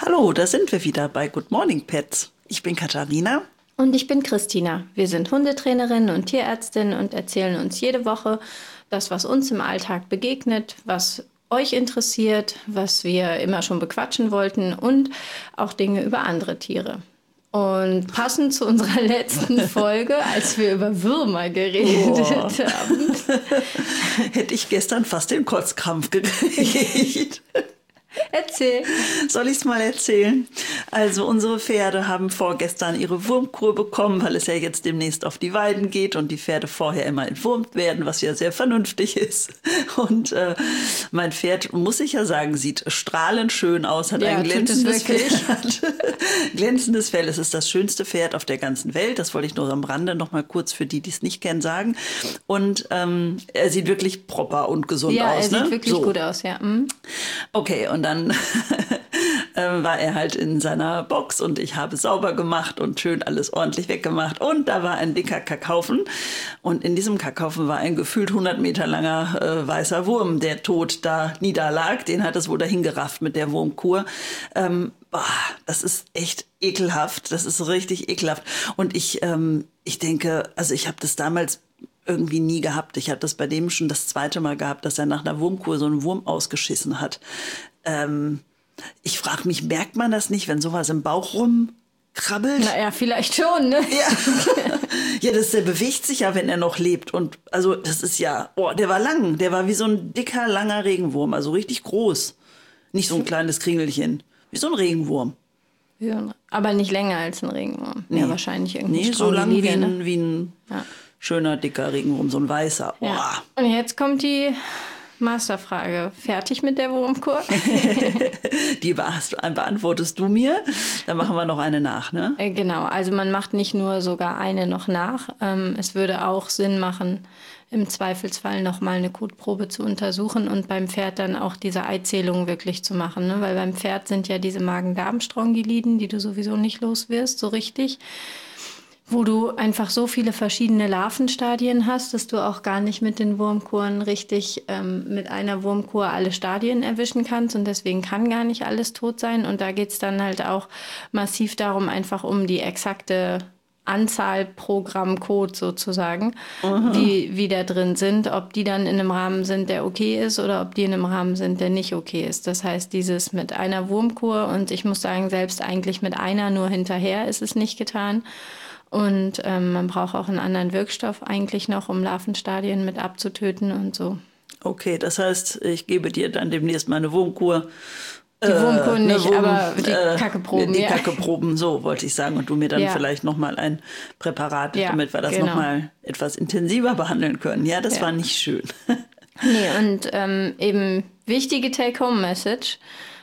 Hallo, da sind wir wieder bei Good Morning Pets. Ich bin Katharina. Und ich bin Christina. Wir sind Hundetrainerin und Tierärztin und erzählen uns jede Woche das, was uns im Alltag begegnet, was euch interessiert, was wir immer schon bequatschen wollten und auch Dinge über andere Tiere. Und passend zu unserer letzten Folge, als wir über Würmer geredet haben, hätte ich gestern fast den Kotzkrampf gekriegt. Erzähl. Soll ich es mal erzählen? Also unsere Pferde haben vorgestern ihre Wurmkur bekommen, weil es ja jetzt demnächst auf die Weiden geht und die Pferde vorher immer entwurmt werden, was ja sehr vernünftig ist. Und mein Pferd, muss ich ja sagen, sieht strahlend schön aus, hat ein glänzendes Fell. Glänzendes Fell, es ist das schönste Pferd auf der ganzen Welt. Das wollte ich nur am Rande noch mal kurz für die, die es nicht kennen, sagen. Und er sieht wirklich proper und gesund aus. Ja, er sieht wirklich gut aus, ja. Mhm. Okay, und dann war er halt in seiner Box und ich habe sauber gemacht und schön alles ordentlich weggemacht. Und da war ein dicker Kackhaufen. Und in diesem Kackhaufen war ein gefühlt 100 Meter langer weißer Wurm, der tot da niederlag. Den hat es wohl dahin gerafft mit der Wurmkur. Das ist echt ekelhaft. Das ist richtig ekelhaft. Und ich denke, also ich habe das damals irgendwie nie gehabt. Ich habe das bei dem schon das zweite Mal gehabt, dass er nach einer Wurmkur so einen Wurm ausgeschissen hat. Ich frage mich, merkt man das nicht, wenn sowas im Bauch rumkrabbelt? Naja, vielleicht schon, ne? Ja, der bewegt sich ja, wenn er noch lebt. Und also das ist ja, der war lang. Der war wie so ein dicker, langer Regenwurm, also richtig groß. Nicht so ein kleines Kringelchen, wie so ein Regenwurm. Ja, aber nicht länger als ein Regenwurm. Nee. Ja, wahrscheinlich irgendwie. Nee, so lang wie ein schöner, dicker Regenwurm, so ein weißer. Ja. Und jetzt kommt die Masterfrage. Fertig mit der Wurmkur? Die beantwortest du mir. Dann machen wir noch eine nach, ne? Genau, also man macht nicht nur sogar eine noch nach. Es würde auch Sinn machen, im Zweifelsfall nochmal eine Kotprobe zu untersuchen und beim Pferd dann auch diese Eizählung wirklich zu machen. Ne? Weil beim Pferd sind ja diese Magen-Darm-Strongyliden, die du sowieso nicht los wirst, so richtig, wo du einfach so viele verschiedene Larvenstadien hast, dass du auch gar nicht mit den Wurmkuren richtig mit einer Wurmkur alle Stadien erwischen kannst und deswegen kann gar nicht alles tot sein. Und da geht es dann halt auch massiv darum, einfach um die exakte Anzahl pro Gramm Kot sozusagen, die da drin sind, ob die dann in einem Rahmen sind, der okay ist oder ob die in einem Rahmen sind, der nicht okay ist. Das heißt, dieses mit einer Wurmkur und ich muss sagen, selbst eigentlich mit einer nur hinterher ist es nicht getan. Und man braucht auch einen anderen Wirkstoff eigentlich noch, um Larvenstadien mit abzutöten und so. Okay, das heißt, ich gebe dir dann demnächst meine Wurmkur. Die Wurmkur nicht, aber die Kackeproben. Die Kackeproben, so wollte ich sagen. Und du mir dann vielleicht nochmal ein Präparat, damit wir das nochmal etwas intensiver behandeln können. Ja, das war nicht schön. Nee, und eben wichtige Take-Home-Message.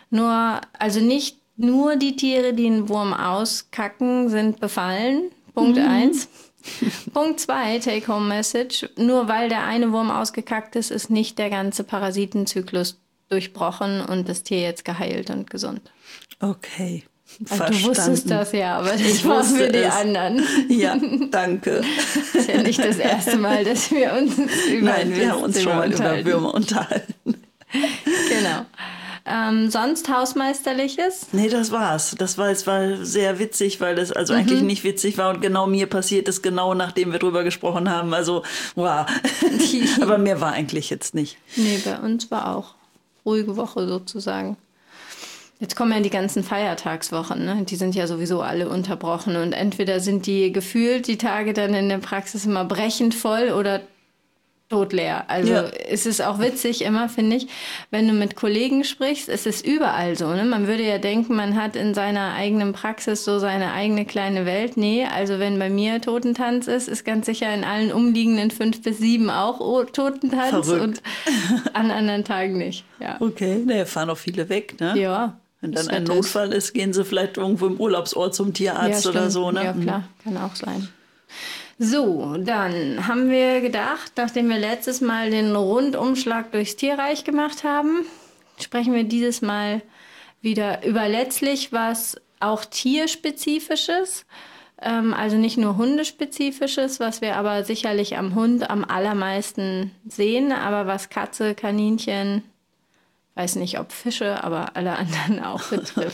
Nicht nur die Tiere, die einen Wurm auskacken, sind befallen. Punkt 1. Punkt 2, Take-Home-Message. Nur weil der eine Wurm ausgekackt ist, ist nicht der ganze Parasitenzyklus durchbrochen und das Tier jetzt geheilt und gesund. Okay, verstanden. Du wusstest das ja, aber das war für die anderen. Ja, danke. Das ist ja nicht das erste Mal, dass wir uns wir haben uns schon mal über Würmer unterhalten. Genau. Sonst Hausmeisterliches? Nee, das war's. Es war sehr witzig, weil das also eigentlich nicht witzig war und genau mir passiert ist, genau nachdem wir drüber gesprochen haben. Also, wow. Aber mehr war eigentlich jetzt nicht. Nee, bei uns war auch ruhige Woche sozusagen. Jetzt kommen ja die ganzen Feiertagswochen, ne? Die sind ja sowieso alle unterbrochen und entweder sind die gefühlt die Tage dann in der Praxis immer brechend voll oder totleer. Also es ist auch witzig immer, finde ich, wenn du mit Kollegen sprichst, es ist überall so. Ne? Man würde ja denken, man hat in seiner eigenen Praxis so seine eigene kleine Welt. Nee, also wenn bei mir Totentanz ist ganz sicher in allen umliegenden 5 bis 7 auch Totentanz. Verrückt. Und an anderen Tagen nicht. Ja. Okay, fahren auch viele weg, ne? Ja. Wenn dann ein Notfall ist, gehen sie vielleicht irgendwo im Urlaubsort zum Tierarzt oder so, ne? Ja, klar, kann auch sein. So, dann haben wir gedacht, nachdem wir letztes Mal den Rundumschlag durchs Tierreich gemacht haben, sprechen wir dieses Mal wieder über letztlich was auch Tierspezifisches, also nicht nur Hundespezifisches, was wir aber sicherlich am Hund am allermeisten sehen, aber was Katze, Kaninchen, weiß nicht ob Fische, aber alle anderen auch betrifft.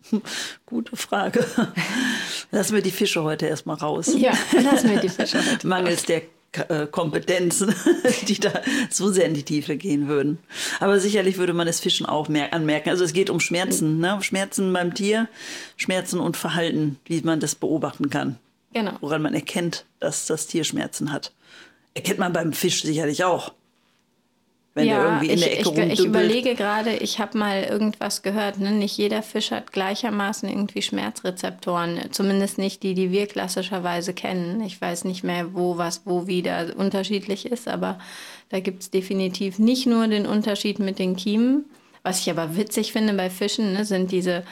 Gute Frage. Lassen wir die Fische heute erstmal raus. Ja, lassen wir die Fische heute Mangels der Kompetenzen, die da so sehr in die Tiefe gehen würden. Aber sicherlich würde man es Fischen auch anmerken. Also es geht um Schmerzen, ne? Schmerzen beim Tier, Schmerzen und Verhalten, wie man das beobachten kann. Genau. Woran man erkennt, dass das Tier Schmerzen hat. Erkennt man beim Fisch sicherlich auch. Wenn der irgendwie in der Ecke rumdümpelt. Ich überlege gerade, ich habe mal irgendwas gehört, ne? Nicht jeder Fisch hat gleichermaßen irgendwie Schmerzrezeptoren, zumindest nicht die, die wir klassischerweise kennen. Ich weiß nicht mehr, wo wie da unterschiedlich ist, aber da gibt es definitiv nicht nur den Unterschied mit den Kiemen. Was ich aber witzig finde bei Fischen, ne, sind diese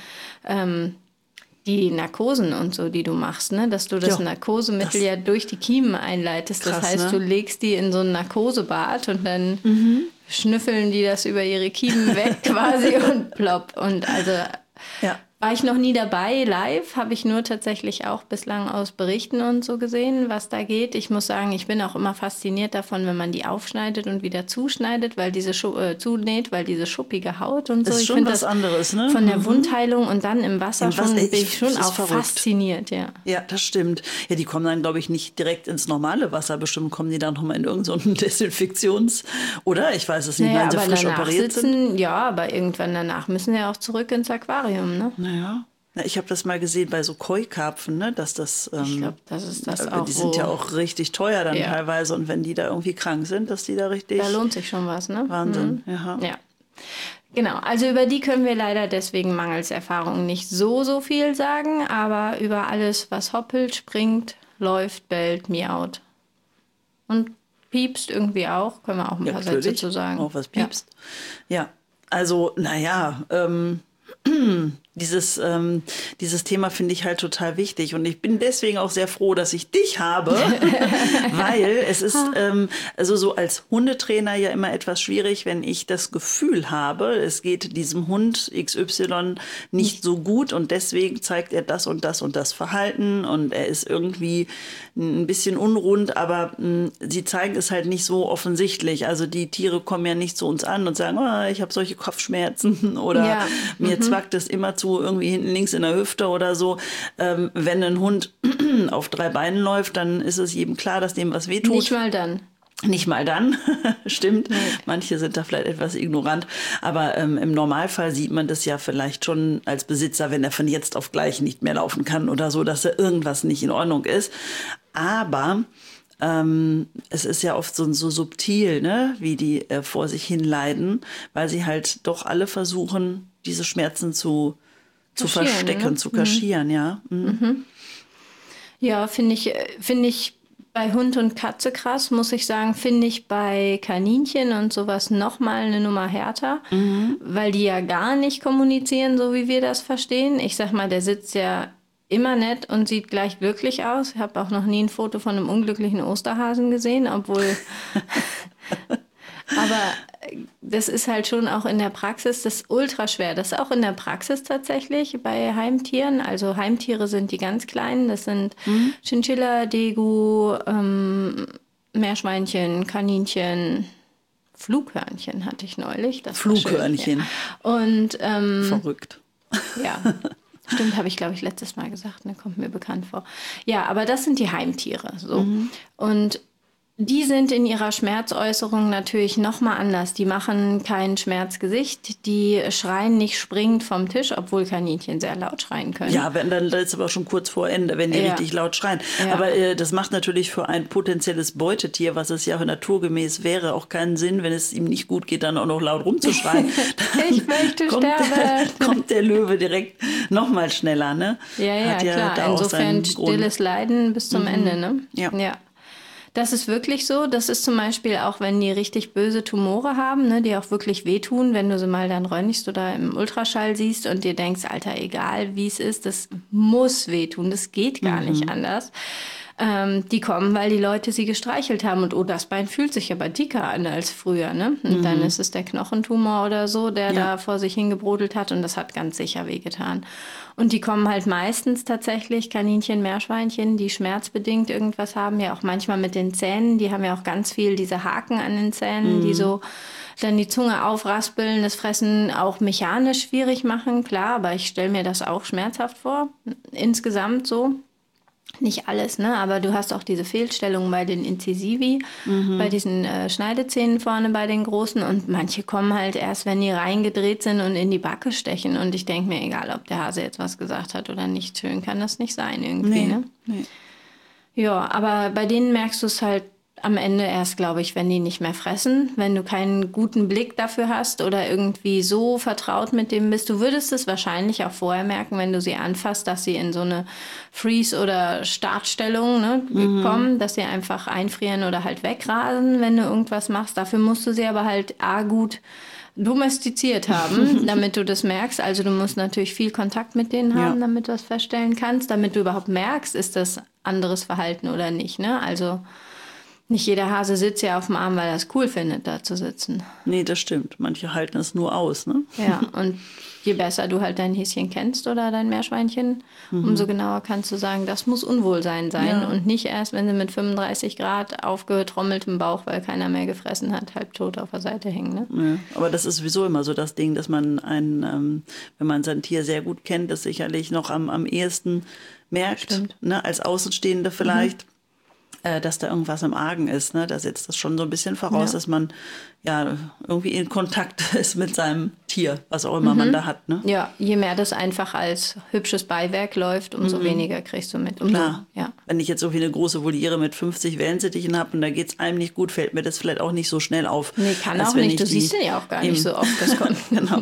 die Narkosen und so, die du machst, ne? Dass du das Narkosemittel ja durch die Kiemen einleitest. Das heißt, ne? Du legst die in so ein Narkosebad und dann schnüffeln die das über ihre Kiemen weg quasi und plopp. Und also war ich noch nie dabei, live, habe ich nur tatsächlich auch bislang aus Berichten und so gesehen, was da geht. Ich muss sagen, ich bin auch immer fasziniert davon, wenn man die aufschneidet und wieder zuschneidet, weil diese zunäht, weil diese schuppige Haut und so. Das ist schon was anderes, ne? Von der Wundheilung und dann im Wasser bin ich schon auch fasziniert, ja. Ja, das stimmt. Ja, die kommen dann, glaube ich, nicht direkt ins normale Wasser. Bestimmt kommen die dann nochmal in irgendeinen Desinfektions-, oder? Ich weiß es nicht, weil sie frisch operiert sind. Ja, aber irgendwann danach müssen sie auch zurück ins Aquarium, ne? Naja. Ich habe das mal gesehen bei so Koi-Karpfen, ne? Dass das, ich glaube, das ist das auch. Die sind ja auch richtig teuer dann teilweise. Und wenn die da irgendwie krank sind, dass die da richtig... Da lohnt sich schon was, ne? Wahnsinn, ja. Genau, also über die können wir leider deswegen mangels Erfahrung nicht so viel sagen. Aber über alles, was hoppelt, springt, läuft, bellt, miaut. Und piepst irgendwie auch, können wir auch ein paar Sätze zu sagen. Auch was piepst. Ja, also, naja, dieses Thema finde ich halt total wichtig und ich bin deswegen auch sehr froh, dass ich dich habe, weil es ist also so als Hundetrainer ja immer etwas schwierig, wenn ich das Gefühl habe, es geht diesem Hund XY nicht so gut und deswegen zeigt er das und das und das Verhalten und er ist irgendwie ein bisschen unrund, aber sie zeigen es halt nicht so offensichtlich. Also die Tiere kommen ja nicht zu uns an und sagen, ich habe solche Kopfschmerzen oder mir zwackt es immer zu irgendwie hinten links in der Hüfte oder so. Wenn ein Hund auf 3 Beinen läuft, dann ist es jedem klar, dass dem was wehtut. Nicht mal dann. Nicht mal dann, stimmt. Nee. Manche sind da vielleicht etwas ignorant. Aber im Normalfall sieht man das ja vielleicht schon als Besitzer, wenn er von jetzt auf gleich nicht mehr laufen kann oder so, dass da irgendwas nicht in Ordnung ist. Aber es ist ja oft so subtil, ne, wie die vor sich hin leiden, weil sie halt doch alle versuchen, diese Schmerzen zu verstecken, ne? Zu kaschieren, ja. Ja, finde ich bei Hund und Katze krass, muss ich sagen, finde ich bei Kaninchen und sowas nochmal eine Nummer härter, weil die ja gar nicht kommunizieren, so wie wir das verstehen. Ich sag mal, der sitzt ja immer nett und sieht gleich glücklich aus. Ich habe auch noch nie ein Foto von einem unglücklichen Osterhasen gesehen, obwohl... Aber das ist halt schon auch in der Praxis, das ist ultra schwer. Das ist auch in der Praxis tatsächlich bei Heimtieren. Also Heimtiere sind die ganz kleinen. Das sind Chinchilla, Degu, Meerschweinchen, Kaninchen, Flughörnchen hatte ich neulich. Das Flughörnchen. Ja. Und verrückt. Ja. Stimmt, habe ich, glaube ich, letztes Mal gesagt. Ne? Kommt mir bekannt vor. Ja, aber das sind die Heimtiere. So. Und die sind in ihrer Schmerzäußerung natürlich nochmal anders. Die machen kein Schmerzgesicht, die schreien nicht springend vom Tisch, obwohl Kaninchen sehr laut schreien können. Ja, dann ist aber schon kurz vor Ende, wenn die richtig laut schreien. Ja. Aber das macht natürlich für ein potenzielles Beutetier, was es ja naturgemäß wäre, auch keinen Sinn, wenn es ihm nicht gut geht, dann auch noch laut rumzuschreien. Ich möchte sterben. Kommt der Löwe direkt nochmal schneller, ne? Ja, klar. Insofern stilles Leiden bis zum Ende, ne? Ja. Das ist wirklich so. Das ist zum Beispiel auch, wenn die richtig böse Tumore haben, ne, die auch wirklich wehtun, wenn du sie mal dann röntgst oder im Ultraschall siehst und dir denkst, Alter, egal wie es ist, das muss wehtun, das geht gar nicht anders. Die kommen, weil die Leute sie gestreichelt haben und das Bein fühlt sich aber dicker an als früher, ne? Und dann ist es der Knochentumor oder so, der da vor sich hingebrodelt hat und das hat ganz sicher wehgetan. Und die kommen halt meistens tatsächlich, Kaninchen, Meerschweinchen, die schmerzbedingt irgendwas haben, ja auch manchmal mit den Zähnen, die haben ja auch ganz viel diese Haken an den Zähnen, die so dann die Zunge aufraspeln, das Fressen auch mechanisch schwierig machen, klar, aber ich stelle mir das auch schmerzhaft vor, insgesamt so. Nicht alles, ne? Aber du hast auch diese Fehlstellung bei den Incisivi, bei diesen Schneidezähnen vorne bei den Großen. Und manche kommen halt erst, wenn die reingedreht sind und in die Backe stechen. Und ich denke mir, egal, ob der Hase jetzt was gesagt hat oder nicht, schön kann das nicht sein irgendwie, ne? Nee. Ja, aber bei denen merkst du es halt am Ende erst, glaube ich, wenn die nicht mehr fressen, wenn du keinen guten Blick dafür hast oder irgendwie so vertraut mit dem bist. Du würdest es wahrscheinlich auch vorher merken, wenn du sie anfasst, dass sie in so eine Freeze- oder Startstellung kommen, dass sie einfach einfrieren oder halt wegrasen, wenn du irgendwas machst. Dafür musst du sie aber halt gut domestiziert haben, damit du das merkst. Also du musst natürlich viel Kontakt mit denen haben, damit du das feststellen kannst, damit du überhaupt merkst, ist das anderes Verhalten oder nicht, ne? Also nicht jeder Hase sitzt ja auf dem Arm, weil er es cool findet, da zu sitzen. Nee, das stimmt. Manche halten es nur aus, ne? Ja, und je besser du halt dein Häschen kennst oder dein Meerschweinchen, umso genauer kannst du sagen, das muss Unwohlsein sein und nicht erst, wenn sie mit 35 Grad aufgetrommeltem Bauch, weil keiner mehr gefressen hat, halb tot auf der Seite hängen, ne? Ja, aber das ist sowieso immer so das Ding, dass man wenn man sein Tier sehr gut kennt, das sicherlich noch am ehesten merkt, ne, als Außenstehende vielleicht. Dass da irgendwas im Argen ist, ne? Da setzt das schon so ein bisschen voraus, dass man ja irgendwie in Kontakt ist mit seinem Tier, was auch immer man da hat, ne? Ja, je mehr das einfach als hübsches Beiwerk läuft, umso weniger kriegst du mit. Klar. Wenn ich jetzt irgendwie eine große Voliere mit 50 Wellensittichen habe und da geht es einem nicht gut, fällt mir das vielleicht auch nicht so schnell auf. Nee, kann auch nicht. Du siehst den ja auch gar nicht so oft, das kommt. Genau.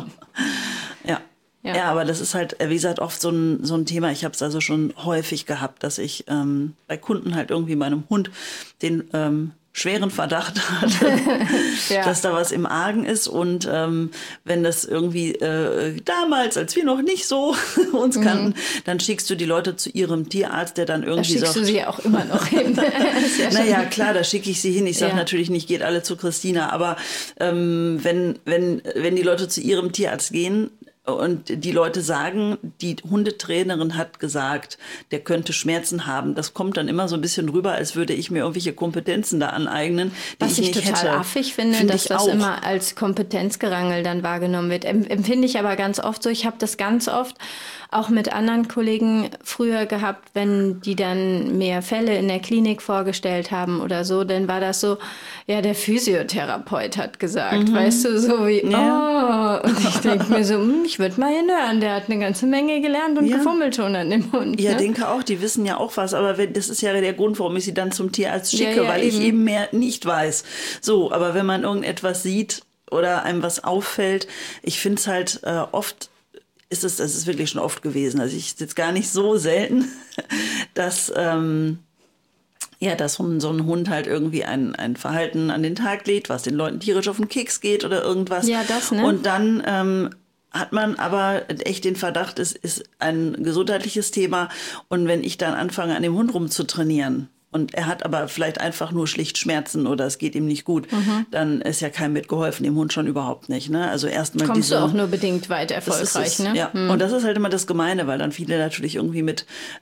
Ja, aber das ist halt, wie gesagt, oft so ein Thema. Ich habe es also schon häufig gehabt, dass ich bei Kunden halt irgendwie meinem Hund den schweren Verdacht hatte, dass da was im Argen ist. Und wenn das irgendwie damals, als wir noch nicht so uns kannten, dann schickst du die Leute zu ihrem Tierarzt, der dann irgendwie sagt... Da schickst du sie auch immer noch hin. Naja, klar, da schicke ich sie hin. Ich sage natürlich nicht, geht alle zu Christina. Aber wenn die Leute zu ihrem Tierarzt gehen, und die Leute sagen, die Hundetrainerin hat gesagt, der könnte Schmerzen haben. Das kommt dann immer so ein bisschen rüber, als würde ich mir irgendwelche Kompetenzen da aneignen, die was ich nicht total hätte. Affig finde, dass das auch immer als Kompetenzgerangel dann wahrgenommen wird. Empfinde ich aber ganz oft so. Ich habe das ganz oft auch mit anderen Kollegen früher gehabt, wenn die dann mehr Fälle in der Klinik vorgestellt haben oder so, dann war das so, ja, der Physiotherapeut hat gesagt, weißt du, so wie, und ich denke mir so, ich würde mal hinhören, der hat eine ganze Menge gelernt und gefummelt schon an dem Hund. Ja, ne? denke auch, die wissen ja auch was, aber das ist ja der Grund, warum ich sie dann zum Tierarzt schicke, weil ich eben mehr nicht weiß. So, aber wenn man irgendetwas sieht oder einem was auffällt, ich finde es halt oft... Das ist wirklich schon oft gewesen. Also ich jetzt gar nicht so selten, dass so ein Hund halt irgendwie ein Verhalten an den Tag legt, was den Leuten tierisch auf den Keks geht oder irgendwas. Ja, das, ne? Und dann hat man aber echt den Verdacht, es ist ein gesundheitliches Thema. Und wenn ich dann anfange, an dem Hund rumzutrainieren, und er hat aber vielleicht einfach nur schlicht Schmerzen oder es geht ihm nicht gut, dann ist ja keinem mitgeholfen, dem Hund schon überhaupt nicht. Ne? Also erstmal kommst du auch nur bedingt weit erfolgreich, ne? Ja. Und das ist halt immer das Gemeine, weil dann viele natürlich irgendwie mit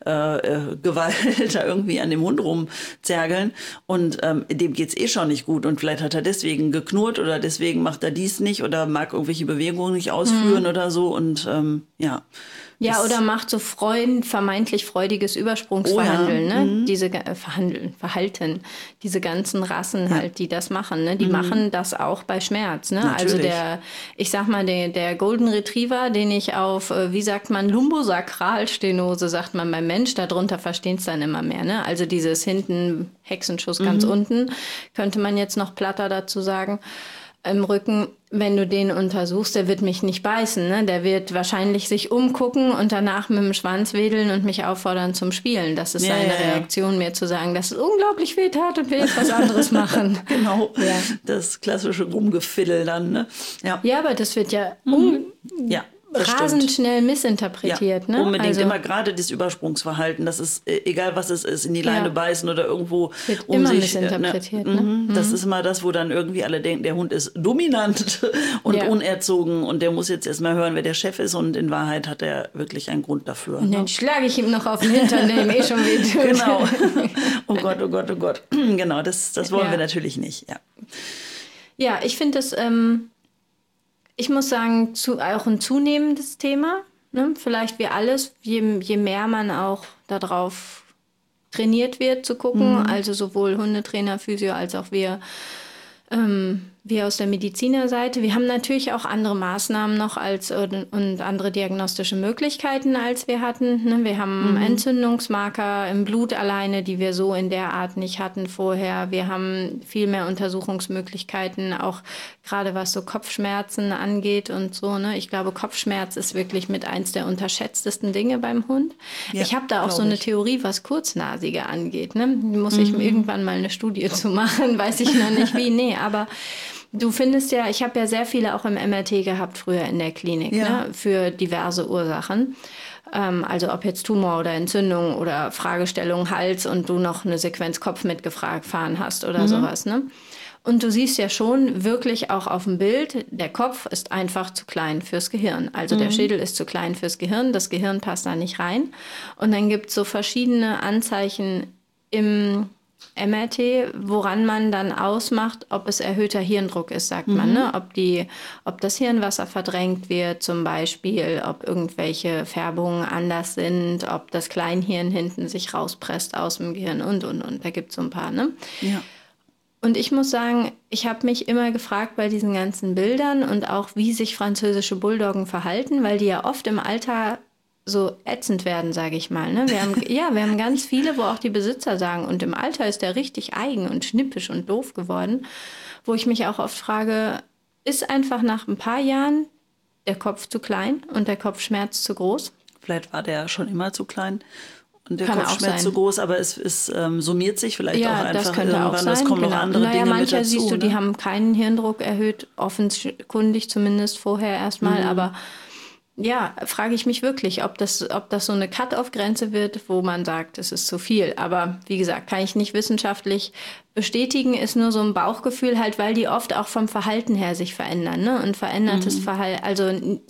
Gewalt da irgendwie an dem Hund rumzergeln und dem geht's eh schon nicht gut und vielleicht hat er deswegen geknurrt oder deswegen macht er dies nicht oder mag irgendwelche Bewegungen nicht ausführen oder so und Ja, oder macht so vermeintlich freudiges Übersprungsverhandeln, ne? Diese Verhalten, diese ganzen Rassen halt, die das machen, ne? Die machen das auch bei Schmerz, ne? Natürlich. Also ich sag mal, der Golden Retriever, den ich auf, wie sagt man, Lumbosakralstenose, sagt man beim Mensch, darunter verstehen es dann immer mehr, ne? Also dieses hinten Hexenschuss ganz unten, könnte man jetzt noch platter dazu sagen. Im Rücken, wenn du den untersuchst, der wird mich nicht beißen, ne? Der wird wahrscheinlich sich umgucken und danach mit dem Schwanz wedeln und mich auffordern zum Spielen. Das ist seine Reaktion, mir zu sagen, dass es unglaublich weh tat und wir jetzt was anderes machen. Genau, das klassische Rumgefiddel dann, ne? Ja, aber das wird ja rasend schnell missinterpretiert. Ne? Unbedingt, also, immer gerade dieses Übersprungsverhalten, das ist, egal was es ist, in die Leine beißen oder irgendwo wird immer missinterpretiert. Das ist immer das, wo dann irgendwie alle denken, der Hund ist dominant und unerzogen und der muss jetzt erstmal hören, wer der Chef ist, und in Wahrheit hat er wirklich einen Grund dafür. Und dann schlage ich ihm noch auf den Hintern, der ihm schon wehtut. Genau. Oh Gott, oh Gott, oh Gott. Genau, das wollen wir natürlich nicht. Ja, ich finde das, ich muss sagen, auch ein zunehmendes Thema. Ne? Vielleicht wie alles, je mehr man auch darauf trainiert wird zu gucken, also sowohl Hundetrainer, Physio als auch wir aus der Medizinerseite. Wir haben natürlich auch andere Maßnahmen noch und andere diagnostische Möglichkeiten, als wir hatten. Ne? Wir haben Entzündungsmarker im Blut alleine, die wir so in der Art nicht hatten vorher. Wir haben viel mehr Untersuchungsmöglichkeiten, auch gerade was so Kopfschmerzen angeht und so. Ne? Ich glaube, Kopfschmerz ist wirklich mit eins der unterschätztesten Dinge beim Hund. Ja, ich habe da auch so eine Theorie, was Kurznasige angeht. Ne? Muss ich irgendwann mal eine Studie zu machen, weiß ich noch nicht wie. Nee, aber du findest ja, ich habe ja sehr viele auch im MRT gehabt früher in der Klinik, ne, für diverse Ursachen. Also ob jetzt Tumor oder Entzündung oder Fragestellung Hals und du noch eine Sequenz Kopf mitgefahren hast oder sowas. Ne? Und du siehst ja schon wirklich auch auf dem Bild, der Kopf ist einfach zu klein fürs Gehirn. Also der Schädel ist zu klein fürs Gehirn, das Gehirn passt da nicht rein. Und dann gibt es so verschiedene Anzeichen im MRT, woran man dann ausmacht, ob es erhöhter Hirndruck ist, sagt man. Ne? Ob das Hirnwasser verdrängt wird zum Beispiel, ob irgendwelche Färbungen anders sind, ob das Kleinhirn hinten sich rauspresst aus dem Gehirn und. Da gibt es so ein paar. Ne? Ja. Und ich muss sagen, ich habe mich immer gefragt bei diesen ganzen Bildern und auch, wie sich französische Bulldoggen verhalten, weil die ja oft im Alter so ätzend werden, sage ich mal. Ne? Wir haben ganz viele, wo auch die Besitzer sagen, und im Alter ist der richtig eigen und schnippisch und doof geworden, wo ich mich auch oft frage, ist einfach nach ein paar Jahren der Kopf zu klein und der Kopfschmerz zu groß? Vielleicht war der schon immer zu klein und der Kopfschmerz zu groß, aber es summiert sich vielleicht auch einfach das könnte irgendwann. Auch sein. Es kommen noch andere Dinge mit dazu. Siehst du, die haben keinen Hirndruck erhöht, offenkundig zumindest vorher erstmal, aber ja, frage ich mich wirklich, ob das so eine Cut-off-Grenze wird, wo man sagt, es ist zu viel. Aber wie gesagt, kann ich nicht wissenschaftlich bestätigen, ist nur so ein Bauchgefühl halt, weil die oft auch vom Verhalten her sich verändern. Ne? Und verändertes Verhalten, also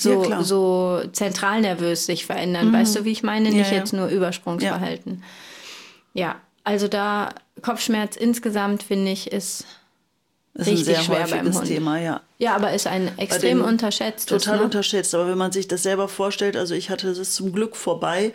so zentralnervös sich verändern. Weißt du, wie ich meine? Nicht jetzt nur Übersprungsverhalten. Ja, also da Kopfschmerz insgesamt, finde ich, ist richtig ein sehr schwer beim Hund. Thema, ja. Ja, aber ist ein extrem unterschätztes. Total unterschätzt. Aber wenn man sich das selber vorstellt, also ich hatte das zum Glück vor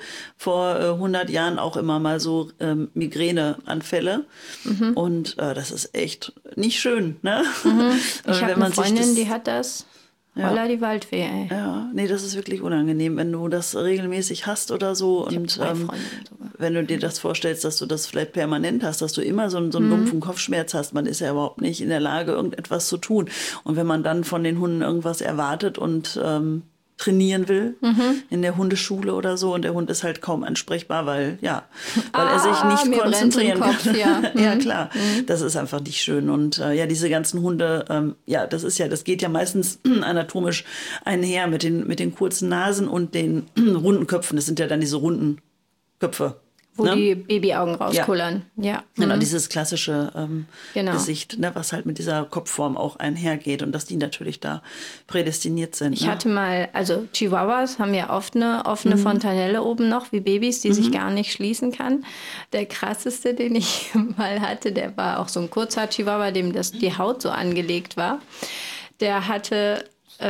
100 Jahren auch immer mal so Migräneanfälle. Und das ist echt nicht schön. Ne? Ich habe eine Freundin, die hat das. Holla die Waldfee, ey. Ja, nee, das ist wirklich unangenehm, wenn du das regelmäßig hast oder so. Und wenn du dir das vorstellst, dass du das vielleicht permanent hast, dass du immer so einen dumpfen Kopfschmerz hast, man ist ja überhaupt nicht in der Lage, irgendetwas zu tun. Und wenn man dann von den Hunden irgendwas erwartet und trainieren will in der Hundeschule oder so, und der Hund ist halt kaum ansprechbar, weil er sich nicht konzentrieren kann. Ja, klar. Das ist einfach nicht schön. Und diese ganzen Hunde, das geht ja meistens anatomisch einher mit den kurzen Nasen und den runden Köpfen. Das sind ja dann diese runden Köpfe. Wo die Babyaugen rauskullern. Ja. Genau, dieses klassische Gesicht, ne, was halt mit dieser Kopfform auch einhergeht und dass die natürlich da prädestiniert sind. Ich hatte mal, also Chihuahuas haben ja oft eine offene Fontanelle oben noch, wie Babys, die sich gar nicht schließen kann. Der krasseste, den ich mal hatte, der war auch so ein kurzer Chihuahua, dem die Haut so angelegt war. Der hatte...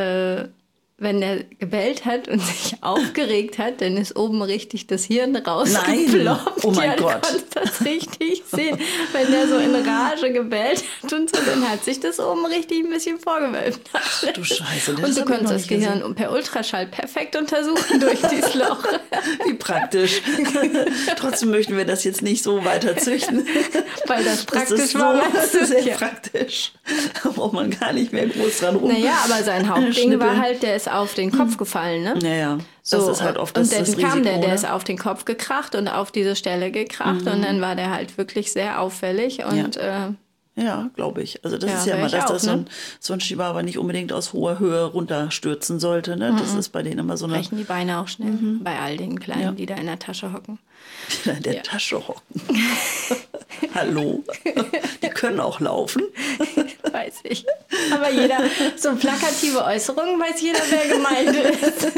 wenn er gebellt hat und sich aufgeregt hat, dann ist oben richtig das Hirn rausgeploppt. Oh mein Gott. Du konntest das richtig sehen. Wenn er so in Rage gebellt hat und so, dann hat sich das oben richtig ein bisschen vorgewölbt. Ach du Scheiße. Und du konntest das Gehirn per Ultraschall perfekt untersuchen durch dieses Loch. Wie praktisch. Trotzdem möchten wir das jetzt nicht so weiter züchten. Weil das praktisch war. Das ist sehr praktisch. Da braucht man gar nicht mehr groß dran rum. Naja, aber sein Hauptding war halt, der ist auf den Kopf gefallen, ne? Ja. Das ist halt oft das Risiko. Und dann kam der ist auf den Kopf gekracht und auf diese Stelle gekracht und dann war der halt wirklich sehr auffällig und Ja, glaube ich. Also das Ja, ist ja hör immer, ich dass auch, das ne? so ein Chihuahua nicht unbedingt aus hoher Höhe runterstürzen sollte. Ne? Das ist bei denen immer so eine, Brechen die Beine auch schnell bei all den ja, Kleinen, die da in der Tasche hocken. die da in der Ja. Tasche hocken. Hallo? Die können auch laufen. Weiß ich. Aber jeder, so plakative Äußerungen, weiß jeder, wer gemeint ist.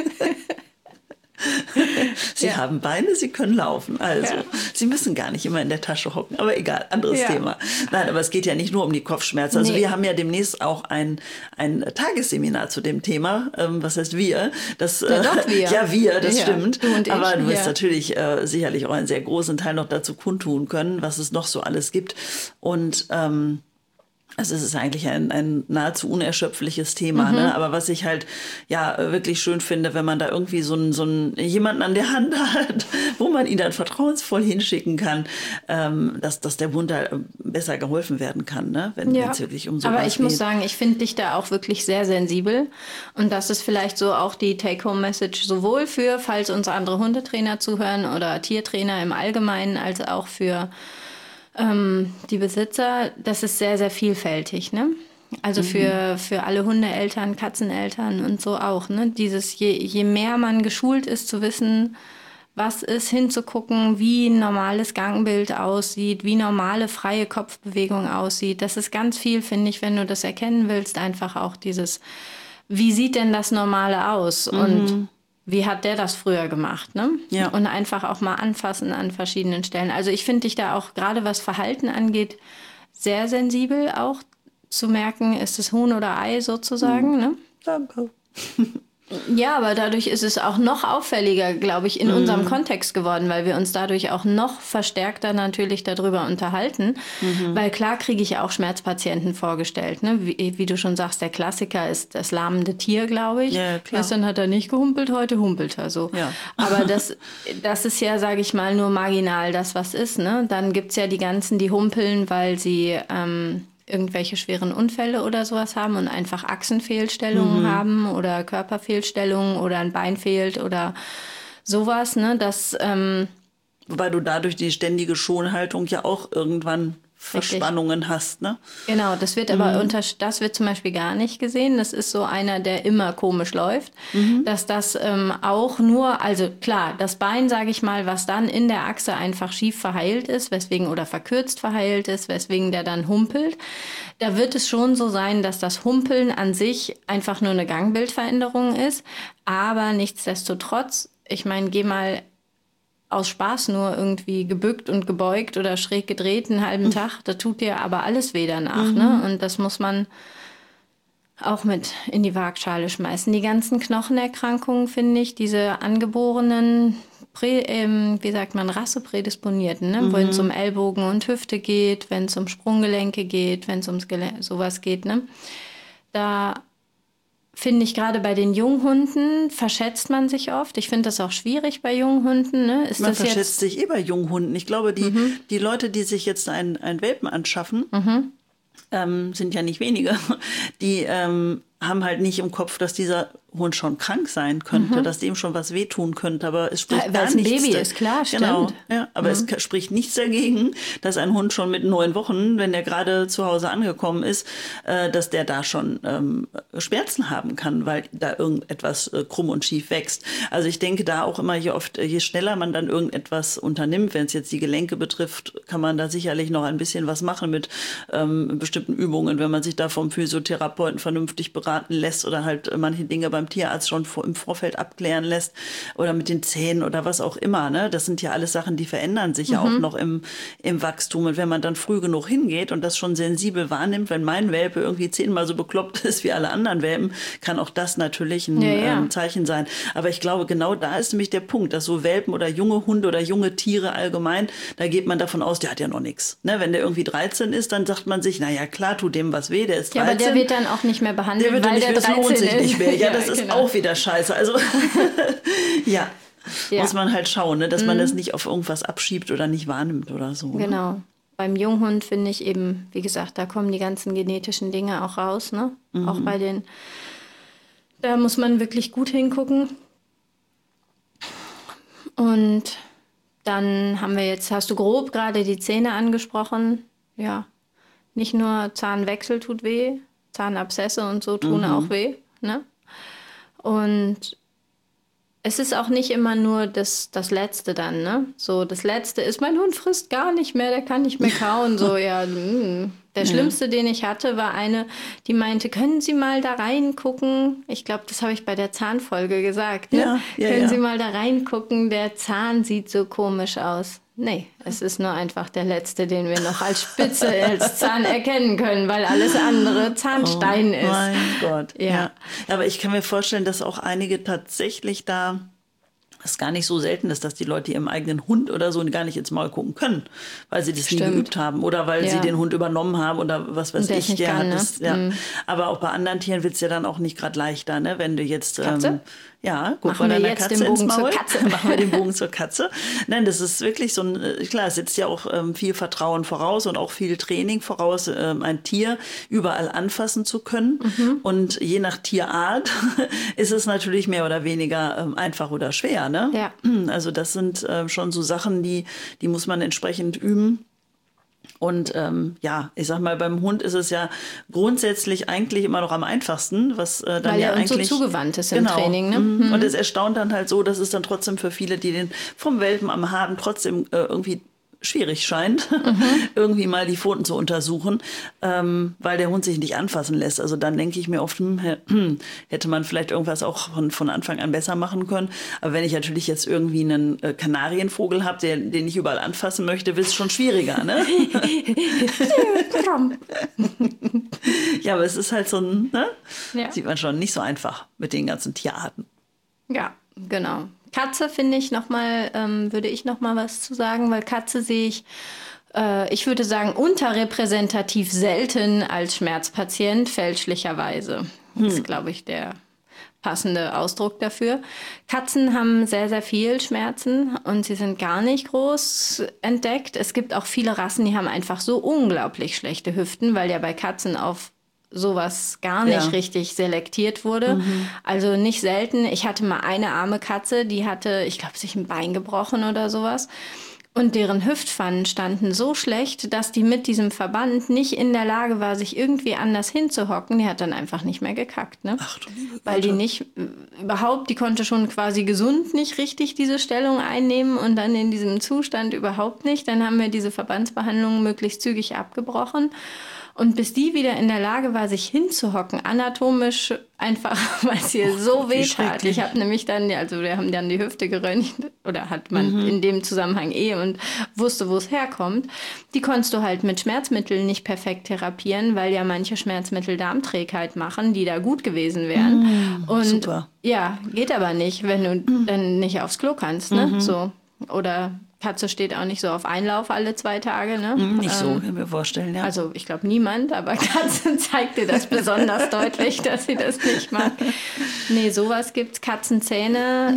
Sie Ja. haben Beine, sie können laufen. Also, Ja. sie müssen gar nicht immer in der Tasche hocken. Aber egal, anderes Ja. Thema. Nein, aber es geht ja nicht nur um die Kopfschmerzen. Also Nee. wir haben ja demnächst auch ein Tagesseminar zu dem Thema. Was heißt wir? Das, Ja, doch, wir. Ja, wir, das Ja, stimmt. du und ich, aber du wirst ja. natürlich sicherlich auch einen sehr großen Teil noch dazu kundtun können, was es noch so alles gibt. Und also es ist eigentlich ein nahezu unerschöpfliches Thema, ne? Aber was ich halt ja wirklich schön finde, wenn man da irgendwie so einen jemanden an der Hand hat, wo man ihn dann vertrauensvoll hinschicken kann, dass der Hund da besser geholfen werden kann, ne? Wenn es wirklich um sowas Aber geht. ich muss sagen, ich finde dich da auch wirklich sehr sensibel. Und das ist vielleicht so auch die Take-Home-Message sowohl für, falls uns andere Hundetrainer zuhören oder Tiertrainer im Allgemeinen, als auch für die Besitzer. Das ist sehr, sehr vielfältig, ne? Also für alle Hundeeltern, Katzeneltern und so auch, ne? Dieses, je mehr man geschult ist zu wissen, was ist, hinzugucken, wie ein normales Gangbild aussieht, wie normale freie Kopfbewegung aussieht. Das ist ganz viel, finde ich, wenn du das erkennen willst, einfach auch dieses, wie sieht denn das Normale aus? Und wie hat der das früher gemacht, ne? Ja. Und einfach auch mal anfassen an verschiedenen Stellen. Also ich finde dich da auch, gerade was Verhalten angeht, sehr sensibel auch zu merken, ist es Huhn oder Ei sozusagen, ne? Danke. Ja, aber dadurch ist es auch noch auffälliger, glaube ich, in unserem Kontext geworden, weil wir uns dadurch auch noch verstärkter natürlich darüber unterhalten. Weil klar kriege ich auch Schmerzpatienten vorgestellt, ne? Wie du schon sagst, der Klassiker ist das lahmende Tier, glaube ich. Ja, klar. Gestern hat er nicht gehumpelt, heute humpelt er so. Ja. Aber das ist ja, sage ich mal, nur marginal das, was ist, ne? Dann gibt's ja die ganzen, die humpeln, weil sie irgendwelche schweren Unfälle oder sowas haben und einfach Achsenfehlstellungen haben oder Körperfehlstellungen oder ein Bein fehlt oder sowas, ne? Das, Wobei du dadurch die ständige Schonhaltung ja auch irgendwann Verspannungen hast, ne? genau, das wird aber das wird zum Beispiel gar nicht gesehen. Das ist so einer, der immer komisch läuft. Dass das auch nur, also klar, das Bein, sage ich mal, was dann in der Achse einfach schief verheilt ist, weswegen oder verkürzt verheilt ist, weswegen der dann humpelt. Da wird es schon so sein, dass das Humpeln an sich einfach nur eine Gangbildveränderung ist. Aber nichtsdestotrotz, ich meine, geh mal aus Spaß nur irgendwie gebückt und gebeugt oder schräg gedreht einen halben Tag, da tut dir aber alles weh danach, ne? Und das muss man auch mit in die Waagschale schmeißen. Die ganzen Knochenerkrankungen, finde ich, diese angeborenen, wie sagt man, Rasseprädisponierten, ne? Wenn es um Ellbogen und Hüfte geht, wenn es um Sprunggelenke geht, wenn es um sowas geht, ne? Da finde ich, gerade bei den Junghunden verschätzt man sich oft. Ich finde das auch schwierig bei Junghunden. Ne? Ist Man das verschätzt jetzt sich eh bei Junghunden. Ich glaube, die Leute, die sich jetzt einen Welpen anschaffen, sind ja nicht wenige. Die haben halt nicht im Kopf, dass dieser Hund schon krank sein könnte, dass dem schon was wehtun könnte, aber es spricht weil gar es ein nichts. Baby ist, klar, Genau, stimmt. ja, aber es spricht nichts dagegen, dass ein Hund schon mit 9 Wochen, wenn der gerade zu Hause angekommen ist, dass der da schon Schmerzen haben kann, weil da irgendetwas krumm und schief wächst. Also ich denke da auch immer, je schneller man dann irgendetwas unternimmt, wenn es jetzt die Gelenke betrifft, kann man da sicherlich noch ein bisschen was machen mit bestimmten Übungen, wenn man sich da vom Physiotherapeuten vernünftig beraten lässt oder halt manche Dinge beim Tierarzt schon im Vorfeld abklären lässt oder mit den Zähnen oder was auch immer. Ne? Das sind ja alles Sachen, die verändern sich ja auch noch im Wachstum. Und wenn man dann früh genug hingeht und das schon sensibel wahrnimmt, wenn mein Welpe irgendwie 10-mal so bekloppt ist wie alle anderen Welpen, kann auch das natürlich ein Zeichen sein. Aber ich glaube, genau da ist nämlich der Punkt, dass so Welpen oder junge Hunde oder junge Tiere allgemein, da geht man davon aus, der hat ja noch nichts. Ne? Wenn der irgendwie 13 ist, dann sagt man sich, naja, klar, tut dem was weh, der ist 13. Ja, aber der wird dann auch nicht mehr behandelt, der wird weil nicht, der 13 lohnt sich ist. nicht mehr. Ja, das genau. ist auch wieder scheiße. Also ja, muss man halt schauen, ne, dass man das nicht auf irgendwas abschiebt oder nicht wahrnimmt oder so. Ne? Genau. Beim Junghund finde ich eben, wie gesagt, da kommen die ganzen genetischen Dinge auch raus, ne? Auch bei den, da muss man wirklich gut hingucken. Und dann haben wir jetzt, hast du grob gerade die Zähne angesprochen, ja. Nicht nur Zahnwechsel tut weh, Zahnabszesse und so tun auch weh. Ne? Und es ist auch nicht immer nur das Letzte dann, ne? So, das Letzte ist, mein Hund frisst gar nicht mehr, der kann nicht mehr kauen. So, ja, Der Schlimmste, den ich hatte, war eine, die meinte, können Sie mal da reingucken? Ich glaube, das habe ich bei der Zahnfolge gesagt, ne? Können Sie mal da reingucken? Der Zahn sieht so komisch aus. Nee, es ist nur einfach der letzte, den wir noch als Spitze als Zahn erkennen können, weil alles andere Zahnstein ist. Mein Gott, ja. Aber ich kann mir vorstellen, dass auch einige tatsächlich da es gar nicht so selten ist, dass die Leute ihrem eigenen Hund oder so gar nicht ins Maul gucken können, weil sie das nie geübt haben oder weil sie den Hund übernommen haben oder was weiß ich. Der hat das, Aber auch bei anderen Tieren wird es ja dann auch nicht gerade leichter, ne? Wenn du jetzt... guck mal deiner Katze ins Maul. Machen wir den Bogen zur Katze. Nein, das ist wirklich so ein, klar, es setzt ja auch viel Vertrauen voraus und auch viel Training voraus, ein Tier überall anfassen zu können. Und je nach Tierart ist es natürlich mehr oder weniger einfach oder schwer, ne? Ja. Also das sind schon so Sachen, die muss man entsprechend üben. Und ich sag mal, beim Hund ist es ja grundsätzlich eigentlich immer noch am einfachsten, was dann weil ja er uns eigentlich so zugewandt ist im Training. Ne? Und es erstaunt dann halt so, dass es dann trotzdem für viele, die den vom Welpen am Haaren trotzdem irgendwie schwierig scheint, irgendwie mal die Pfoten zu untersuchen, weil der Hund sich nicht anfassen lässt. Also dann denke ich mir oft, hätte man vielleicht irgendwas auch von Anfang an besser machen können. Aber wenn ich natürlich jetzt irgendwie einen Kanarienvogel habe, den ich überall anfassen möchte, wird es schon schwieriger, ne? Ja, aber es ist halt so ein, ne? Sieht man schon, nicht so einfach mit den ganzen Tierarten. Ja, genau. Katze finde ich nochmal, würde ich nochmal was zu sagen, weil Katze sehe ich würde sagen, unterrepräsentativ selten als Schmerzpatient, fälschlicherweise. Das ist, glaube ich, der passende Ausdruck dafür. Katzen haben sehr, sehr viel Schmerzen und sie sind gar nicht groß entdeckt. Es gibt auch viele Rassen, die haben einfach so unglaublich schlechte Hüften, weil ja bei Katzen auf sowas gar nicht richtig selektiert wurde. Also nicht selten. Ich hatte mal eine arme Katze, die hatte, ich glaube, sich ein Bein gebrochen oder sowas. Und deren Hüftpfannen standen so schlecht, dass die mit diesem Verband nicht in der Lage war, sich irgendwie anders hinzuhocken. Die hat dann einfach nicht mehr gekackt, ne? Ach du liebe Güte. Weil die nicht die konnte schon quasi gesund nicht richtig diese Stellung einnehmen und dann in diesem Zustand überhaupt nicht. Dann haben wir diese Verbandsbehandlung möglichst zügig abgebrochen. Und bis die wieder in der Lage war, sich hinzuhocken, anatomisch einfach, weil es ihr so weh tat. Ich habe nämlich dann, wir haben dann die Hüfte geröntgt, oder hat man in dem Zusammenhang und wusste, wo es herkommt. Die konntest du halt mit Schmerzmitteln nicht perfekt therapieren, weil ja manche Schmerzmittel Darmträgheit machen, die da gut gewesen wären. Und super. Ja, geht aber nicht, wenn du dann nicht aufs Klo kannst, ne? So. Oder Katze steht auch nicht so auf Einlauf alle 2 Tage, ne? Nicht so, kann ich mir vorstellen, ja. Also ich glaube niemand, aber Katze zeigt dir das besonders deutlich, dass sie das nicht mag. Nee, sowas gibt's. Katzenzähne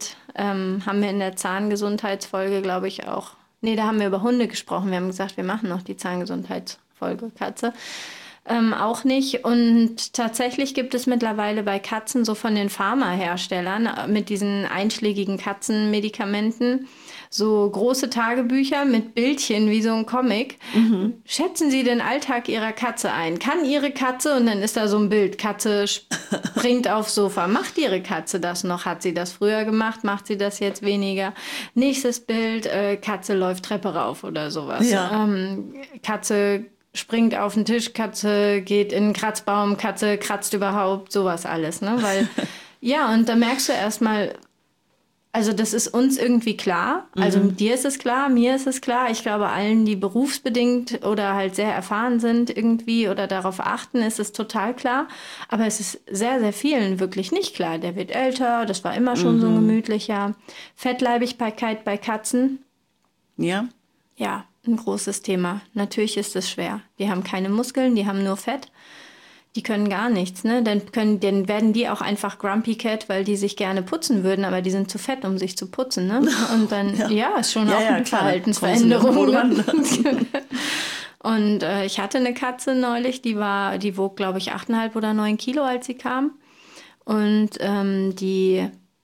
haben wir in der Zahngesundheitsfolge, glaube ich, auch. Nee, da haben wir über Hunde gesprochen. Wir haben gesagt, wir machen noch die Zahngesundheitsfolge Katze. Auch nicht. Und tatsächlich gibt es mittlerweile bei Katzen so von den Pharmaherstellern mit diesen einschlägigen Katzenmedikamenten so große Tagebücher mit Bildchen wie so ein Comic. Schätzen Sie den Alltag Ihrer Katze ein. Kann Ihre Katze, und dann ist da so ein Bild, Katze springt aufs Sofa. Macht Ihre Katze das noch? Hat sie das früher gemacht? Macht sie das jetzt weniger? Nächstes Bild, Katze läuft Treppe rauf oder sowas. Ja. Katze springt auf den Tisch, Katze geht in den Kratzbaum, Katze kratzt überhaupt, sowas alles, ne? Weil, und da merkst du erstmal, also das ist uns irgendwie klar, also dir ist es klar, mir ist es klar, ich glaube allen, die berufsbedingt oder halt sehr erfahren sind irgendwie oder darauf achten, ist es total klar, aber es ist sehr, sehr vielen wirklich nicht klar. Der wird älter, das war immer schon so ein gemütlicher. Fettleibigkeit bei Katzen. Ja. Ja, ein großes Thema. Natürlich ist es schwer. Die haben keine Muskeln, die haben nur Fett. Die können gar nichts, ne? Dann werden die auch einfach Grumpy Cat, weil die sich gerne putzen würden, aber die sind zu fett, um sich zu putzen, ne? Und dann, ist schon auch eine Verhaltensveränderung. Und ich hatte eine Katze neulich, die wog, glaube ich, 8,5 oder 9 Kilo, als sie kam. Und die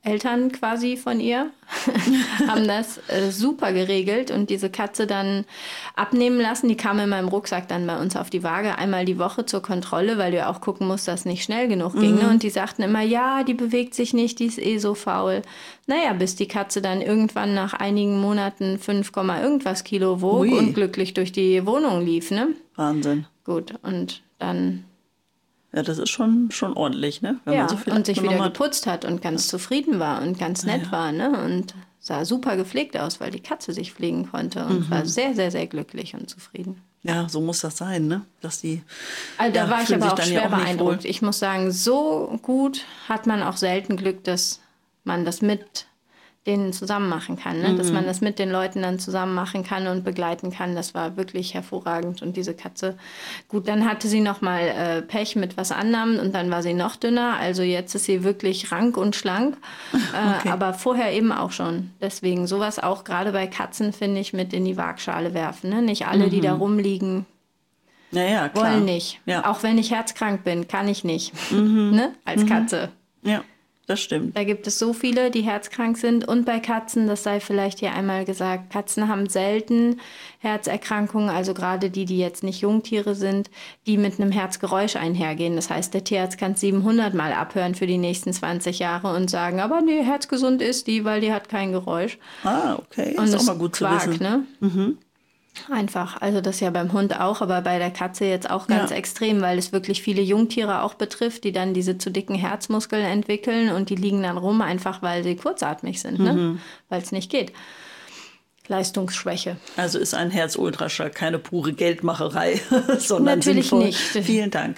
Eltern quasi von ihr haben das super geregelt und diese Katze dann abnehmen lassen. Die kam in meinem Rucksack dann bei uns auf die Waage einmal die Woche zur Kontrolle, weil du ja auch gucken musst, dass es nicht schnell genug ging. Ne? Und die sagten immer, ja, die bewegt sich nicht, die ist eh so faul. Naja, bis die Katze dann irgendwann nach einigen Monaten 5, irgendwas Kilo wog und glücklich durch die Wohnung lief. Ne? Wahnsinn. Gut, und dann... Ja, das ist schon ordentlich, ne? Wenn ja, man so viel und sich wieder hat. geputzt hat und ganz zufrieden war und ganz nett war, ne? Und sah super gepflegt aus, weil die Katze sich pflegen konnte und war sehr, sehr, sehr glücklich und zufrieden. Ja, so muss das sein, ne? Dass die, also da war ich aber auch schwer beeindruckt. Wohl. Ich muss sagen, so gut hat man auch selten Glück, dass man das mit denen zusammen machen kann, ne? Dass man das mit den Leuten dann zusammen machen kann und begleiten kann. Das war wirklich hervorragend. Und diese Katze, gut, dann hatte sie noch mal Pech mit was anderem und dann war sie noch dünner. Also jetzt ist sie wirklich rank und schlank, aber vorher eben auch schon. Deswegen sowas auch gerade bei Katzen, finde ich, mit in die Waagschale werfen. Ne? Nicht alle, die da rumliegen, klar. wollen nicht. Ja. Auch wenn ich herzkrank bin, kann ich nicht, ne? Als Katze. Ja. Das stimmt. Da gibt es so viele, die herzkrank sind. Und bei Katzen, das sei vielleicht hier einmal gesagt, Katzen haben selten Herzerkrankungen, also gerade die jetzt nicht Jungtiere sind, die mit einem Herzgeräusch einhergehen. Das heißt, der Tierarzt kann 700 Mal abhören für die nächsten 20 Jahre und sagen, aber nee, herzgesund ist die, weil die hat kein Geräusch. Ah, okay. Und ist das auch mal gut Quark, zu wissen. Ne? Einfach, also das ist ja beim Hund auch, aber bei der Katze jetzt auch ganz extrem, weil es wirklich viele Jungtiere auch betrifft, die dann diese zu dicken Herzmuskeln entwickeln und die liegen dann rum, einfach weil sie kurzatmig sind, ne? Weil es nicht geht. Leistungsschwäche. Also ist ein Herzultraschall keine pure Geldmacherei, sondern natürlich sinnvoll. Nicht. Vielen Dank.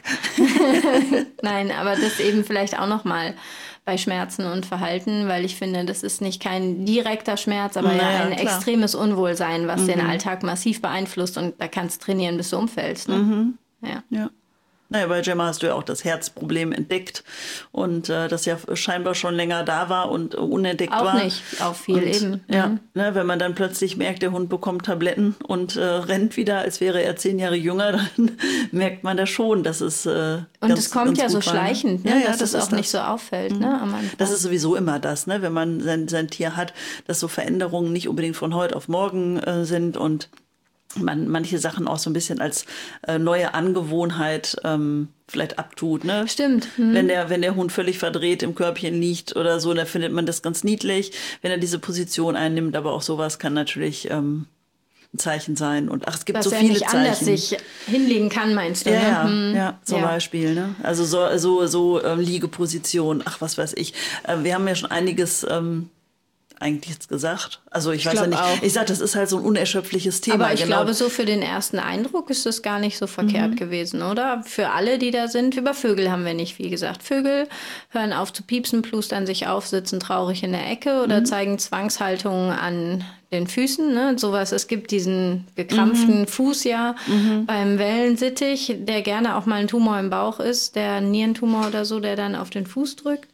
Nein, aber das eben vielleicht auch noch mal bei Schmerzen und Verhalten, weil ich finde, das ist nicht kein direkter Schmerz, aber ein extremes Unwohlsein, was den Alltag massiv beeinflusst und da kannst du trainieren, bis du umfällst. Ne? Ja. Naja, bei Gemma hast du ja auch das Herzproblem entdeckt und das ja scheinbar schon länger da war und unentdeckt war. Auch nicht, auch viel und, eben. Ja, ne, wenn man dann plötzlich merkt, der Hund bekommt Tabletten und rennt wieder, als wäre er 10 Jahre jünger, dann merkt man das schon, dass es und es kommt ja so schleichend, ne, dass es auch nicht so auffällt. Ne, am Anfang. Das ist sowieso immer das, ne, wenn man sein Tier hat, dass so Veränderungen nicht unbedingt von heute auf morgen sind und man manche Sachen auch so ein bisschen als neue Angewohnheit vielleicht abtut. Ne? Stimmt. Wenn der Hund völlig verdreht im Körbchen liegt oder so, dann findet man das ganz niedlich, wenn er diese Position einnimmt. Aber auch sowas kann natürlich ein Zeichen sein. Und es gibt dass so viele nicht Zeichen. Anders sich hinlegen kann, meinst du? Ja, ne? ja, zum Beispiel. Ne? Also so Liegeposition, was weiß ich. Wir haben ja schon einiges eigentlich jetzt gesagt. Also ich weiß ja nicht. Auch. Ich sag, das ist halt so ein unerschöpfliches Thema. Aber ich glaube, so für den ersten Eindruck ist es gar nicht so verkehrt gewesen, oder? Für alle, die da sind. Über Vögel haben wir nicht viel gesagt. Vögel hören auf zu piepsen, plustern sich auf, sitzen traurig in der Ecke oder zeigen Zwangshaltungen an den Füßen. Ne? Sowas, es gibt diesen gekrampften Fuß beim Wellensittich, der gerne auch mal ein Tumor im Bauch ist, der Nierentumor oder so, der dann auf den Fuß drückt.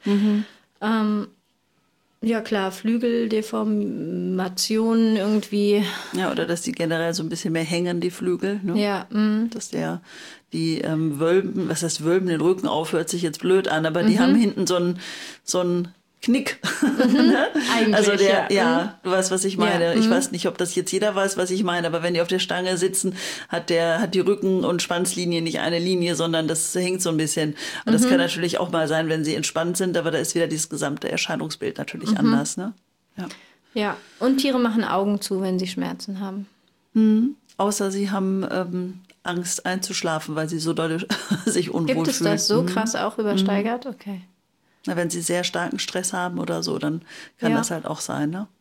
Ja klar, Flügeldeformationen irgendwie. Ja, oder dass die generell so ein bisschen mehr hängen, die Flügel. Ne? Ja. Dass die Wölben, was heißt Wölben, den Rücken auf, hört sich jetzt blöd an, aber die haben hinten so einen Knick. Ne? Also du weißt, was ich meine. Ich weiß nicht, ob das jetzt jeder weiß, was ich meine, aber wenn die auf der Stange sitzen, hat die Rücken- und Schwanzlinie nicht eine Linie, sondern das hängt so ein bisschen. Und das kann natürlich auch mal sein, wenn sie entspannt sind, aber da ist wieder dieses gesamte Erscheinungsbild natürlich anders. Ne? Ja, und Tiere machen Augen zu, wenn sie Schmerzen haben. Außer sie haben Angst einzuschlafen, weil sie so doll sich unwohl fühlen. Gibt es das so krass auch übersteigert? Okay. Na, wenn sie sehr starken Stress haben oder so, dann kann das halt auch sein, ne?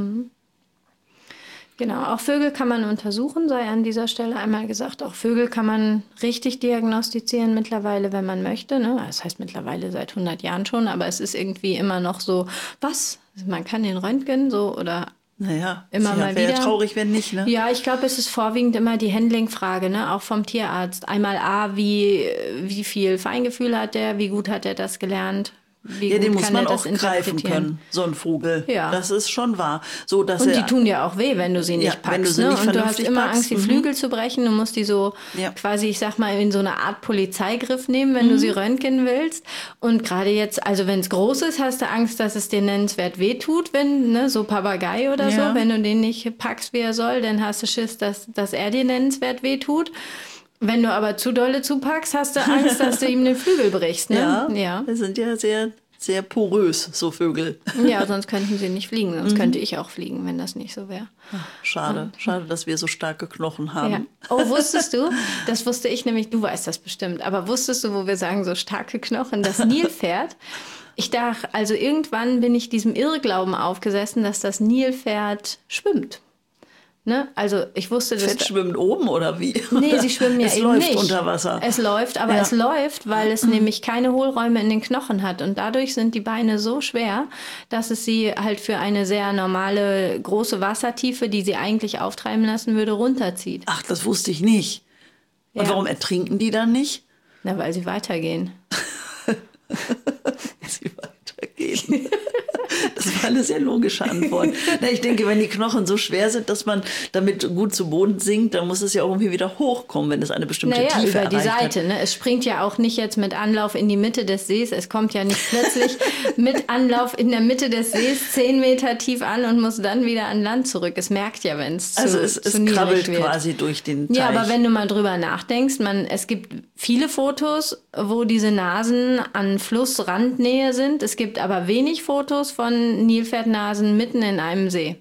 Genau, auch Vögel kann man untersuchen, sei an dieser Stelle einmal gesagt. Auch Vögel kann man richtig diagnostizieren mittlerweile, wenn man möchte. Ne? Das heißt mittlerweile seit 100 Jahren schon, aber es ist irgendwie immer noch so, was? Man kann den Röntgen so oder naja, immer mal wieder. Wäre traurig, wenn nicht, ne? Ja, ich glaube, es ist vorwiegend immer die Handling-Frage, ne? Auch vom Tierarzt. Einmal wie viel Feingefühl hat der, wie gut hat er das gelernt? wie Ja, gut den muss kann man er das auch greifen interpretieren? können, so ein Vogel. Ja. Das ist schon wahr. So, dass Und die tun ja auch weh, wenn du sie nicht Ja, packst. wenn du sie ne? nicht Und du hast vernünftig immer packst, Angst, die Flügel zu brechen. Du musst die so Ja. quasi, ich sag mal, in so eine Art Polizeigriff nehmen, wenn du sie röntgen willst. Und gerade jetzt, also wenn es groß ist, hast du Angst, dass es dir nennenswert wehtut, wenn, ne, so Papagei oder Ja. so, wenn du den nicht packst, wie er soll, dann hast du Schiss, dass er dir nennenswert wehtut. Wenn du aber zu dolle zupackst, hast du Angst, dass du ihm den Flügel brichst. Ne? Ja, das sind ja sehr, sehr porös, so Vögel. Ja, sonst könnten sie nicht fliegen. Sonst könnte ich auch fliegen, wenn das nicht so wäre. Schade, schade, dass wir so starke Knochen haben. Ja. Oh, wusstest du? Das wusste ich nämlich, du weißt das bestimmt, aber wusstest du, wo wir sagen, so starke Knochen, das Nilpferd? Ich dachte, also irgendwann bin ich diesem Irrglauben aufgesessen, dass das Nilpferd schwimmt. Ne? Also ich wusste, dass... Fett schwimmt oben oder wie? Nee, sie schwimmen ja es eben läuft nicht. unter Wasser. Es läuft, aber es läuft, weil es nämlich keine Hohlräume in den Knochen hat. Und dadurch sind die Beine so schwer, dass es sie halt für eine sehr normale, große Wassertiefe, die sie eigentlich auftreiben lassen würde, runterzieht. Ach, das wusste ich nicht. Und Ja. warum ertrinken die dann nicht? Na, weil sie weitergehen. Sie weitergehen. Das war eine sehr logische Antwort. Na, ich denke, wenn die Knochen so schwer sind, dass man damit gut zu Boden sinkt, dann muss es ja auch irgendwie wieder hochkommen, wenn es eine bestimmte Naja, Tiefe über die erreicht hat. Seite. Ne? Es springt ja auch nicht jetzt mit Anlauf in die Mitte des Sees. Es kommt ja nicht plötzlich mit Anlauf in der Mitte des Sees 10 Meter tief an und muss dann wieder an Land zurück. Es merkt ja, wenn es Also zu es niedrig krabbelt wird. quasi durch den Teich. Ja, aber wenn du mal drüber nachdenkst, es gibt viele Fotos, wo diese Nasen an Flussrandnähe sind. Es gibt aber wenig Fotos von Nilpferdnasen mitten in einem See.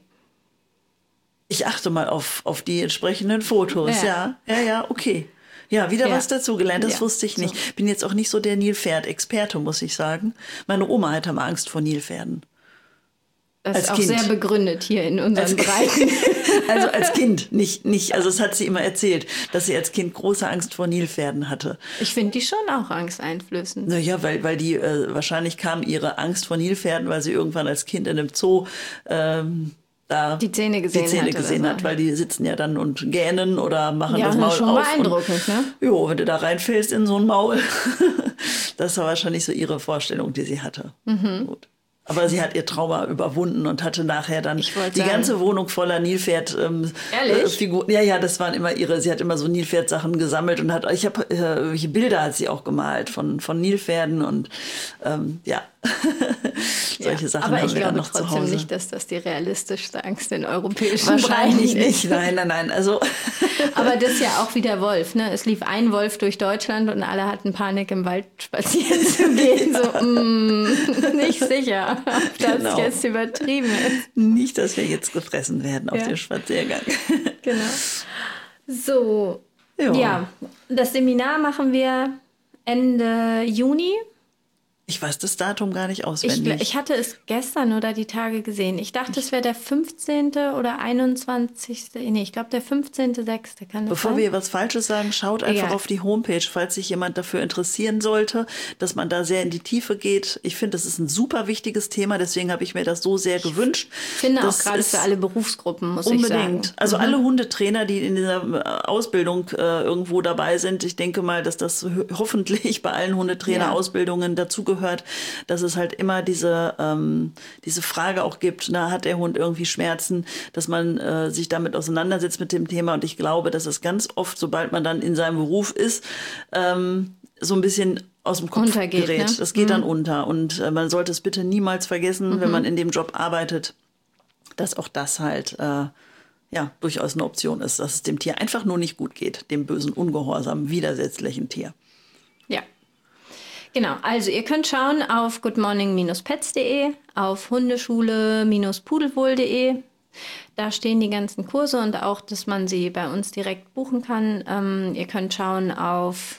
Ich achte mal auf die entsprechenden Fotos. Ja. Ja, okay. Ja, wieder Ja. was dazugelernt, das Ja, wusste ich nicht. so. Bin jetzt auch nicht so der Nilpferd-Experte, muss ich sagen. Meine Oma hatte mal Angst vor Nilpferden. Das Als ist auch Kind. sehr begründet hier in unseren Breiten. Also als Kind, nicht, also es hat sie immer erzählt, dass sie als Kind große Angst vor Nilpferden hatte. Ich finde die schon auch angsteinflößend. Naja, weil die, wahrscheinlich kam ihre Angst vor Nilpferden, weil sie irgendwann als Kind in einem Zoo da Die Zähne gesehen hat oder so. weil die sitzen ja dann und gähnen oder machen Ja, das das Maul ist schon auf. beeindruckend, ne? Jo, wenn du da reinfällst in so ein Maul, das war wahrscheinlich so ihre Vorstellung, die sie hatte. Gut. Aber sie hat ihr Trauma überwunden und hatte nachher dann Ich wollte die sagen- ganze Wohnung voller Nilpferd Ehrlich? Figuren. Ja, das waren immer sie hat immer so Nilpferdsachen gesammelt und welche Bilder hat sie auch gemalt von Nilpferden und ja. Solche Sachen aber haben ich wir dann glaube noch zu trotzdem Hause. nicht, dass das die realistischste Angst in europäischen Wahrscheinlich Breiten ist. nicht. Nein. Also Aber das ist ja auch wie der Wolf, ne? Es lief ein Wolf durch Deutschland und alle hatten Panik, im Wald spazieren zu gehen. So, nicht sicher, ob das Genau. jetzt übertrieben ist. nicht, dass wir jetzt gefressen werden auf Ja. dem Spaziergang. Genau. So, Ja. ja, das Seminar machen wir Ende Juni. Ich weiß das Datum gar nicht auswendig. Ich hatte es gestern oder die Tage gesehen. Ich dachte, es wäre der 15. oder 21. Nee, ich glaube der 15.06. Kann das Bevor sein? wir was Falsches sagen, schaut einfach Egal. auf die Homepage, falls sich jemand dafür interessieren sollte, dass man da sehr in die Tiefe geht. Ich finde, das ist ein super wichtiges Thema, deswegen habe ich mir das so sehr gewünscht. Ich finde Das auch gerade ist für alle Berufsgruppen, muss ich sagen. unbedingt. Also alle Hundetrainer, die in dieser Ausbildung irgendwo dabei sind, ich denke mal, dass das hoffentlich bei allen Hundetrainer-Ausbildungen dazugehört, dass es halt immer diese Frage auch gibt, na, hat der Hund irgendwie Schmerzen, dass man sich damit auseinandersetzt mit dem Thema. Und ich glaube, dass es ganz oft, sobald man dann in seinem Beruf ist, so ein bisschen aus dem Kopf Untergeht, gerät. ne? Das geht dann unter. Und man sollte es bitte niemals vergessen, wenn man in dem Job arbeitet, dass auch das halt durchaus eine Option ist, dass es dem Tier einfach nur nicht gut geht, dem bösen, ungehorsamen, widersetzlichen Tier. Ja. Genau, also ihr könnt schauen auf goodmorning-pets.de, auf hundeschule-pudelwohl.de. Da stehen die ganzen Kurse und auch, dass man sie bei uns direkt buchen kann. Ihr könnt schauen auf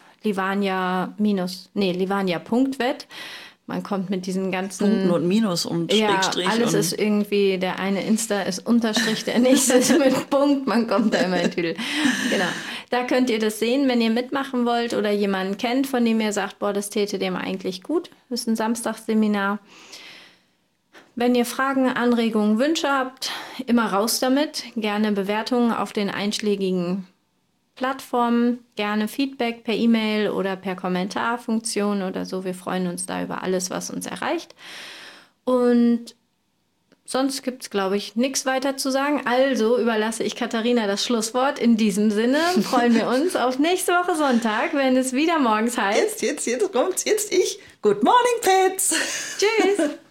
livania.vet. Man kommt mit diesen ganzen Punkten und Minus und Schrägstrich. alles und ist irgendwie, der eine Insta ist Unterstrich, der nächste ist mit Punkt, man kommt da immer in Tüdel. Genau. Da könnt ihr das sehen, wenn ihr mitmachen wollt oder jemanden kennt, von dem ihr sagt, boah, das täte dem eigentlich gut. Das ist ein Samstagsseminar. Wenn ihr Fragen, Anregungen, Wünsche habt, immer raus damit. Gerne Bewertungen auf den einschlägigen Plattformen. Gerne Feedback per E-Mail oder per Kommentarfunktion oder so. Wir freuen uns da über alles, was uns erreicht. Und sonst gibt es, glaube ich, nichts weiter zu sagen. Also überlasse ich Katharina das Schlusswort. In diesem Sinne freuen wir uns auf nächste Woche Sonntag, wenn es wieder morgens heißt. Jetzt kommt's, jetzt ich. Good morning, Pets. Tschüss.